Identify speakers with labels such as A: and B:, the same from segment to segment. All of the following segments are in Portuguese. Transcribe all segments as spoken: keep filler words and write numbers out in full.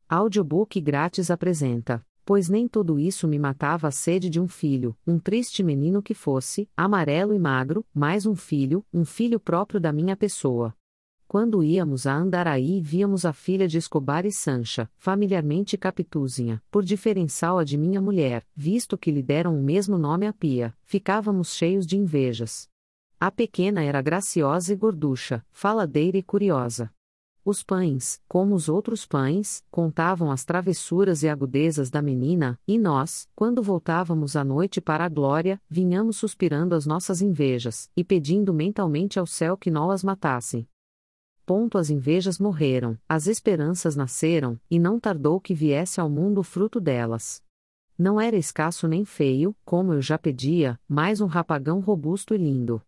A: Audiobook grátis apresenta: Pois nem tudo isso me matava a sede de um filho, um triste menino que fosse, amarelo e magro, mais um filho, um filho próprio da minha pessoa. Quando íamos a Andaraí víamos a filha de Escobar e Sancha, familiarmente Capituzinha, por diferençal a de minha mulher, visto que lhe deram o mesmo nome à pia, ficávamos cheios de invejas. A pequena era graciosa e gorducha, faladeira e curiosa. Os pães, como os outros pães, contavam as travessuras e agudezas da menina, e nós, quando voltávamos à noite para a glória, vinhamos suspirando as nossas invejas, e pedindo mentalmente ao céu que não as matassem. Ponto as invejas morreram, as esperanças nasceram, e não tardou que viesse ao mundo o fruto delas. Não era escasso nem feio, como eu já pedia, mas um rapagão robusto e lindo.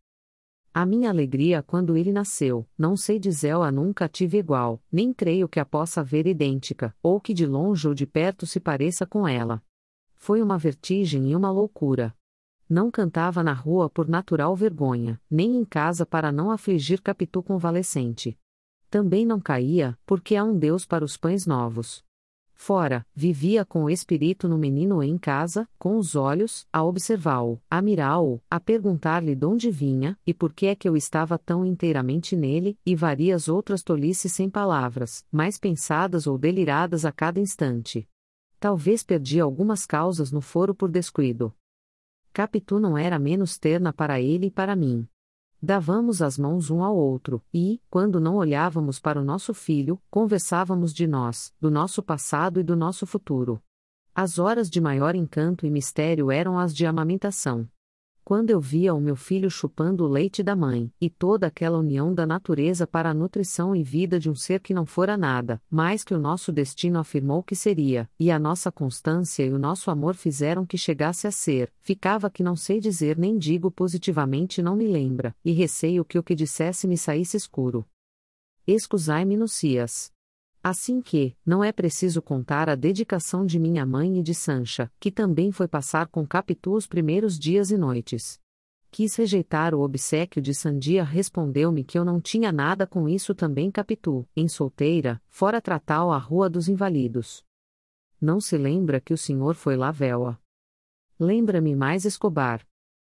A: A minha alegria quando ele nasceu, não sei dizer-a nunca tive igual, nem creio que a possa ver idêntica, ou que de longe ou de perto se pareça com ela. Foi uma vertigem e uma loucura. Não cantava na rua por natural vergonha, nem em casa para não afligir Capitu convalescente. Também não caía, porque há um Deus para os pães novos. Fora, vivia com o espírito no menino em casa, com os olhos, a observá-o, a mirá-o, a perguntar-lhe donde vinha, e por que é que eu estava tão inteiramente nele, e várias outras tolices sem palavras, mais pensadas ou deliradas a cada instante. Talvez perdi algumas causas no foro por descuido. Capitu não era menos terna para ele e para mim. Davamos as mãos um ao outro, e, quando não olhávamos para o nosso filho, conversávamos de nós, do nosso passado e do nosso futuro. As horas de maior encanto e mistério eram as de amamentação. Quando eu via o meu filho chupando o leite da mãe, e toda aquela união da natureza para a nutrição e vida de um ser que não fora nada, mais que o nosso destino afirmou que seria, e a nossa constância e o nosso amor fizeram que chegasse a ser, ficava que não sei dizer nem digo positivamente não me lembra, e receio que o que dissesse me saísse escuro. Escusai-me Nucias. Assim que, não é preciso contar a dedicação de minha mãe e de Sancha, que também foi passar com Capitu os primeiros dias e noites. Quis rejeitar o obséquio de Sandia, respondeu-me que eu não tinha nada com isso também Capitu, em solteira, fora tratá-o à Rua dos Inválidos. Não se lembra que o senhor foi lá véu-a. Lembra-me mais Escobar.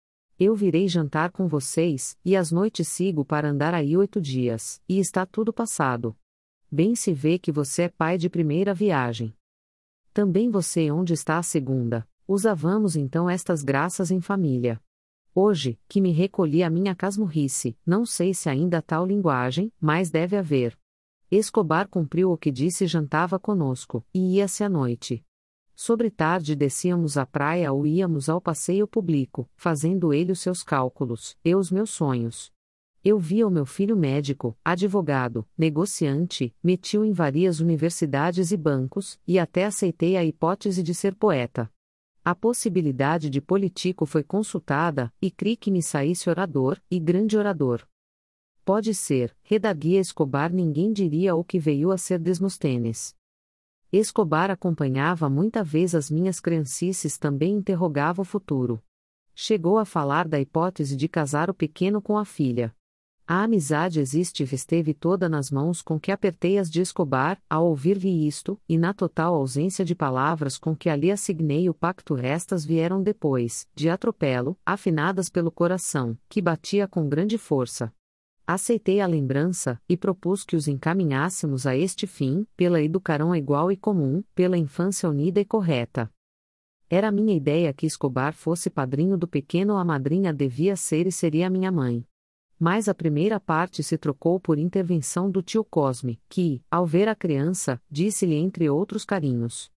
A: Eu virei jantar com vocês, e às noites sigo para andar aí oito dias, e está tudo passado. Bem se vê que você é pai de primeira viagem. Também você onde está a segunda, usávamos então estas graças em família. Hoje, que me recolhi à minha casmurrice, não sei se ainda há tal linguagem, mas deve haver. Escobar cumpriu o que disse e jantava conosco, e ia-se à noite. Sobre tarde descíamos à praia ou íamos ao passeio público, fazendo ele os seus cálculos, eu os meus sonhos. Eu via o meu filho médico, advogado, negociante, meti-o em várias universidades e bancos, e até aceitei a hipótese de ser poeta. A possibilidade de político foi consultada, e cri que me saísse orador, e grande orador. Pode ser, redarguia Escobar, ninguém diria o que veio a ser Desmostênes. Escobar acompanhava muita vez as minhas criancices, também interrogava o futuro. Chegou a falar da hipótese de casar o pequeno com a filha. A amizade existe esteve toda nas mãos com que apertei as de Escobar, ao ouvir-lhe isto, e na total ausência de palavras com que ali assignei o pacto estas vieram depois, de atropelo, afinadas pelo coração, que batia com grande força. Aceitei a lembrança, e propus que os encaminhássemos a este fim, pela educarão igual e comum, pela infância unida e correta. Era minha ideia que Escobar fosse padrinho do pequeno, a madrinha devia ser e seria minha mãe. Mas a primeira parte se trocou por intervenção do tio Cosme, que, ao ver a criança, disse-lhe entre outros carinhos: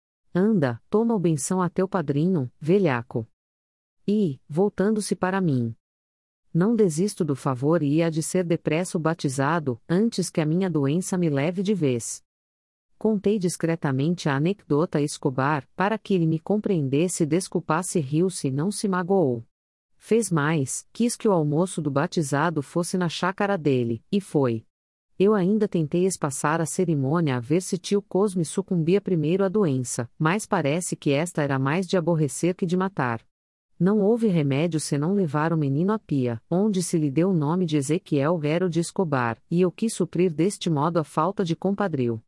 A: Anda, toma o benção a teu padrinho, velhaco. E, voltando-se para mim: Não desisto do favor e há de ser depressa o batizado, antes que a minha doença me leve de vez. Contei discretamente a anedota a Escobar, para que ele me compreendesse e desculpasse, riu-se e não se magoou. Fez mais, quis que o almoço do batizado fosse na chácara dele, e foi. Eu ainda tentei espaçar a cerimônia a ver se tio Cosme sucumbia primeiro à doença, mas parece que esta era mais de aborrecer que de matar. Não houve remédio senão levar o menino à pia, onde se lhe deu o nome de Ezequiel Vero de Escobar, e eu quis suprir deste modo a falta de compadrio.